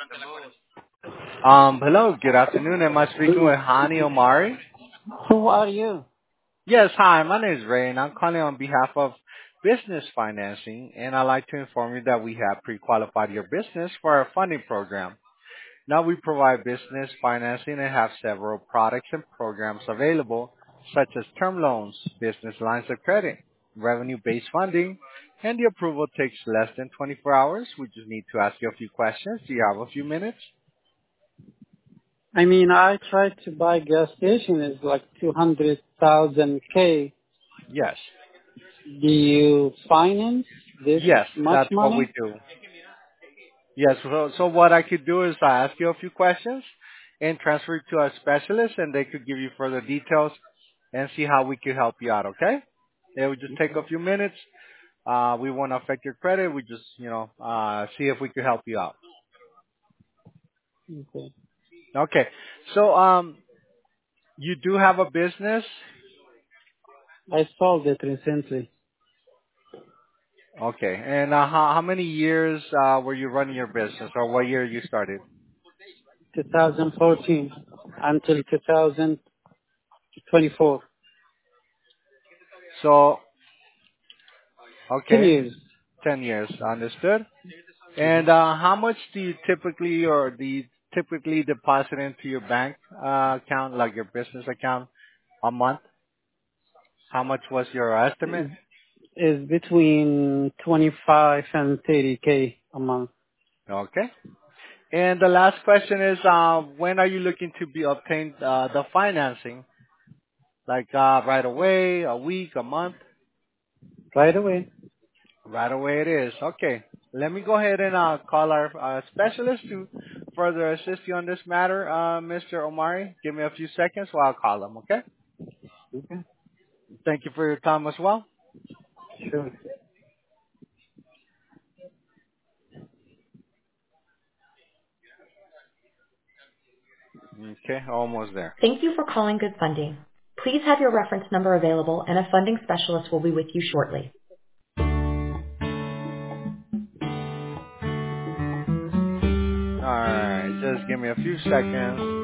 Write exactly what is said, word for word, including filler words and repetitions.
Um, hello, good afternoon. Am I speaking with Hani Omari? Who are you? Yes, hi, my name is Ray, and I'm calling on behalf of Business Financing, and I'd like to inform you that we have pre-qualified your business for our funding program. Now we provide business financing and have several products and programs available, such as term loans, business lines of credit, revenue-based funding, and the approval takes less than twenty-four hours. We just need to ask you a few questions. Do you have a few minutes? I mean, I tried to buy gas station. It's like two hundred thousand K. Yes. Do you finance this Yes, much that's what we money? do. Yes, so, so what I could do is I ask you a few questions and transfer you to a specialist and they could give you further details and see how we could help you out, okay? It would just take a few minutes. Uh, we won't affect your credit. We just, you know, uh, see if we could help you out. Okay. Okay. So, um, you do have a business. I sold it recently, Okay. And, uh, how, how many years, uh, were you running your business or what year you started? twenty fourteen until twenty twenty-four. So, ten okay. years. ten years. Understood. hmm And uh, how much do you typically or do you typically deposit into your bank uh, account, like your business account, a month? How much was your estimate? Is between twenty-five and thirty K a month. Okay. And the last question is, uh, when are you looking to be obtained uh, the financing? Like uh, right away, a week, a month? Right away. Right away it is. Okay. Let me go ahead and uh, call our uh, specialist to further assist you on this matter, uh, Mister Omari. Give me a few seconds while I call him, okay? Okay. Thank you for your time as well. Sure. Okay, almost there. Thank you for calling Good Funding. Please have your reference number available and a funding specialist will be with you shortly. Alright, just give me a few seconds.